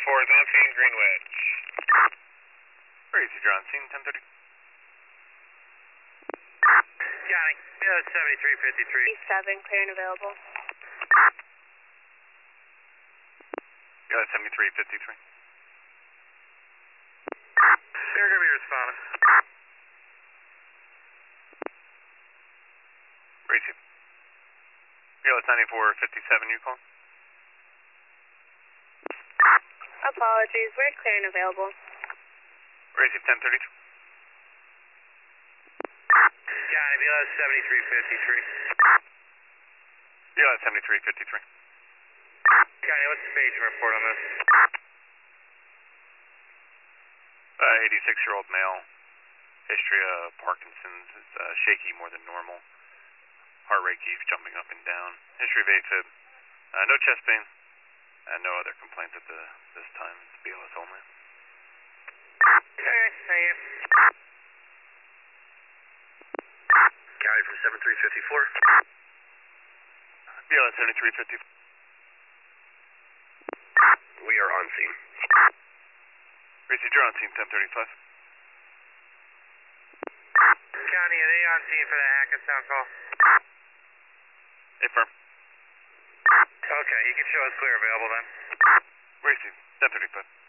4 is on scene, Green Wedge. Crazy, you're on scene, 1030. County, 7353. 7, clear and available. Yeah, 7353. They're going to be responding. Crazy. Yeah, it's 9457, you call? Apologies, we're clear and available. Crazy, 1032. County, BLS 7353. Yeah, 7353. County, what's the paging report on this? 86-year-old male. History of Parkinson's. It's shaky more than normal. Heart rate keeps jumping up and down. History of AFib. No chest pain. And no other complaints at this time. It's BLS only. Okay, thank you. County from 7354. BLS 7350. We are on scene. Crazy, you're on scene, 1035. County, are they on scene for the Hackettstown call? Affirm. Okay, you can show us clear available then. Crazy, 1035.